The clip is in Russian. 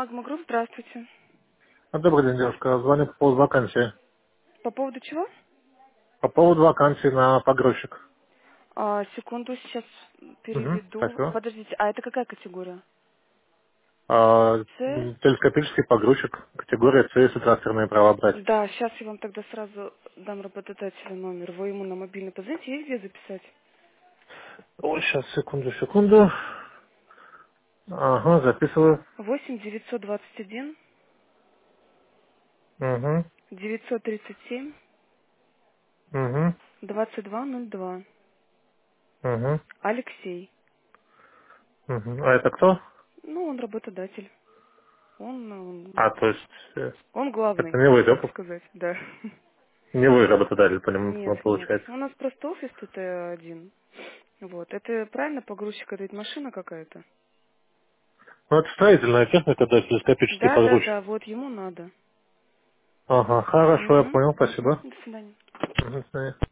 Магма Групп, здравствуйте. Добрый день, девушка. Звоню по поводу вакансии. По поводу чего? По поводу вакансии на погрузчик. Секунду, сейчас переведу. Спасибо. Подождите, а это какая категория? С? Телескопический погрузчик. Категория С, если трансферные права брать. Да, сейчас я вам тогда сразу дам работодателю номер. Вы ему на мобильный позвоните, есть где записать? Ой, сейчас, секунду. Ага, записываю. 8 921 Угу, 937 угу, 2202. угу, Алексей. угу. А это кто? Ну, он работодатель. Он, То есть, он это главный, не вы, да? так сказать, да. Не вы работодатель, по нему Нет, нет. получается. У нас просто офис тут один. Вот. Это правильно погрузчик, это ведь машина какая-то? Ну, это строительная техника, да, телескопический Да, да, погрузчик. да, вот ему надо. Ага, хорошо, я Угу, понял, угу. спасибо. До свидания. Мгм, до свидания.